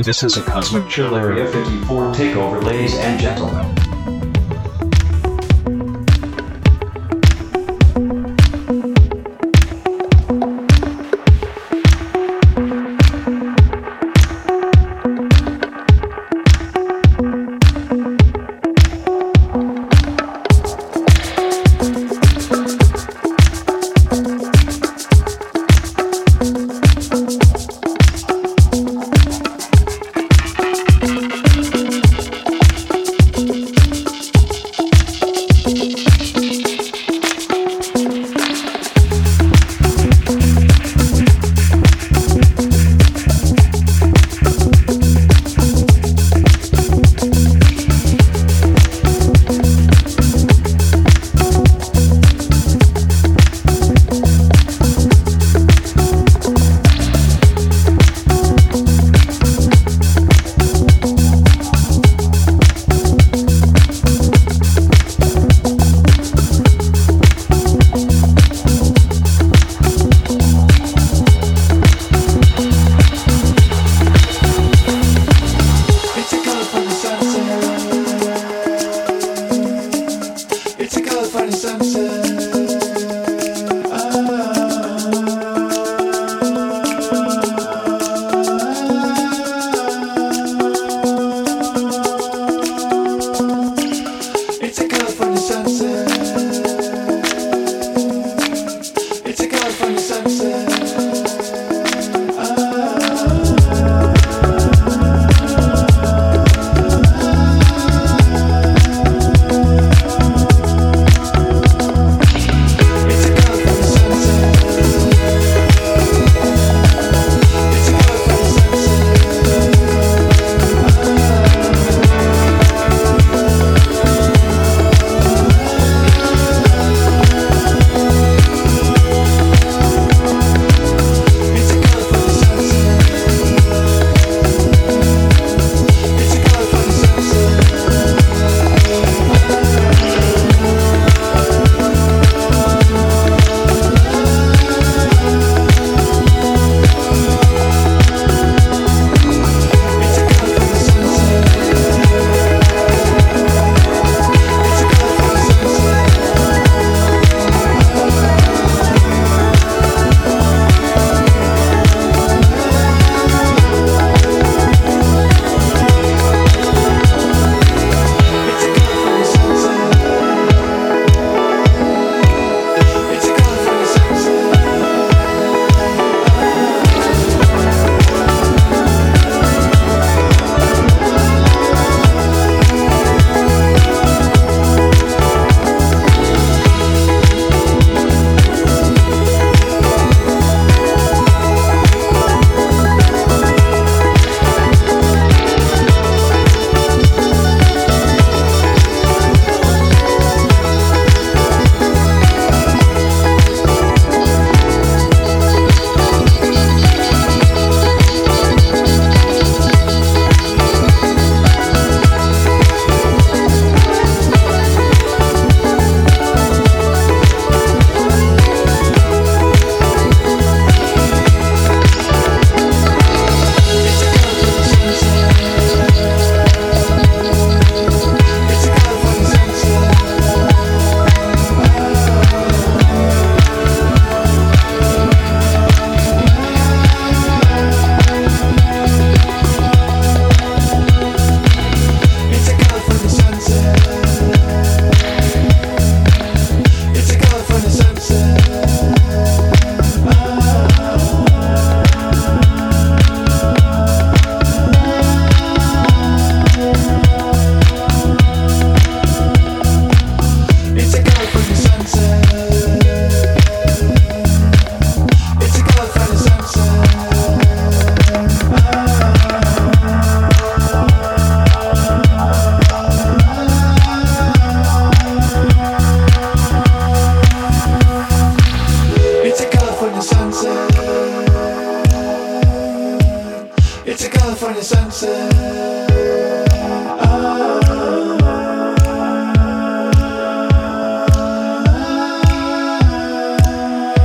This is a Cosmic Chill Area 54 takeover, ladies and gentlemen. California sunset.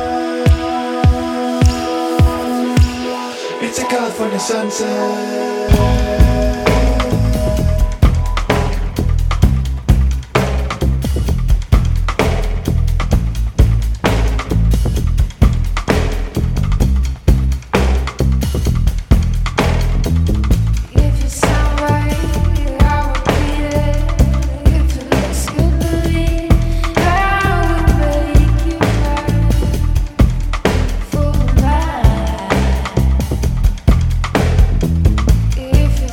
It's a California sunset. If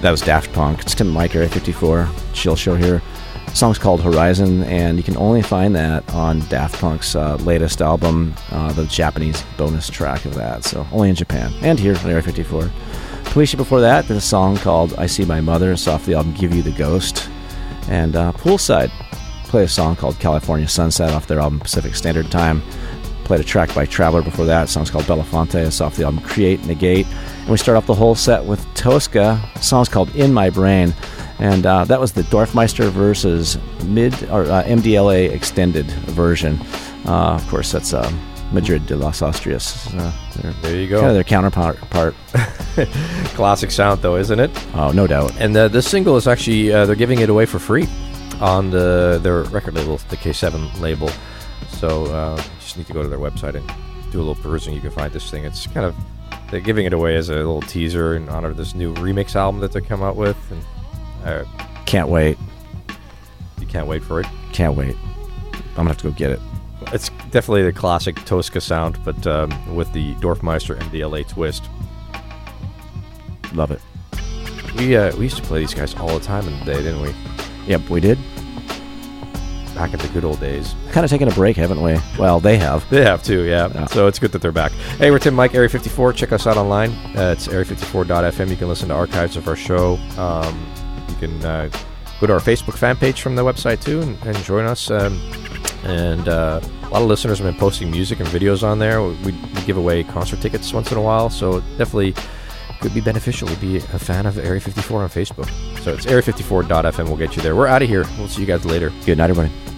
That was Daft Punk. It's Tim and Mike, Area 54, chill show here. The song's called Horizon, and you can only find that on Daft Punk's latest album, the Japanese bonus track of that, so only in Japan, and here on Area 54. Felicia before that, there's a song called I See My Mother. It's off the album Give You the Ghost. And Poolside played a song called California Sunset off their album Pacific Standard Time. Played a track by Traveler before that. The song's called Belafonte. It's off the album Create Negate. And we start off the whole set with Tosca. The song's called In My Brain. And that was the Dorfmeister versus MDLA extended version. Of course, that's Madrid de las Austrias. There you go. Kind of their counterpart. Classic sound, though, isn't it? Oh, no doubt. And this single is actually, they're giving it away for free on their record label, the K7 label. So you just need to go to their website and do a little perusing. You can find this thing. It's kind of, they're giving it away as a little teaser in honor of this new remix album that they come out with. And can't wait. You can't wait for it? Can't wait. I'm going to have to go get it. It's definitely the classic Tosca sound, but with the Dorfmeister MDLA twist. Love it. We used to play these guys all the time in the day, didn't we? Yep, we did. Back in the good old days. Kind of taking a break, haven't we? Well, they have. They have too, yeah. So it's good that they're back. Hey, we're Tim Mike, Area 54. Check us out online. It's area54.fm. You can listen to archives of our show. You can go to our Facebook fan page from the website too and join us. And a lot of listeners have been posting music and videos on there. We give away concert tickets once in a while, so definitely could be beneficial to be a fan of Area 54 on Facebook. So it's area54.fm. We'll get you there. We're out of here. We'll see you guys later. Good night, everybody.